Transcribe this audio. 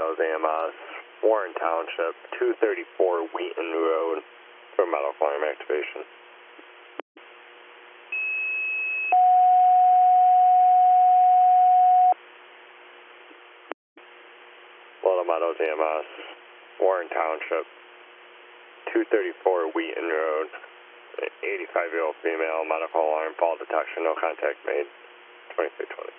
Meadows AMS, Warren Township, 234 Wheaton Road for medical alarm activation. Little Meadows AMS, Warren Township, 234 Wheaton Road, 85-year-old female, medical alarm, fall detection, no contact made, 2320.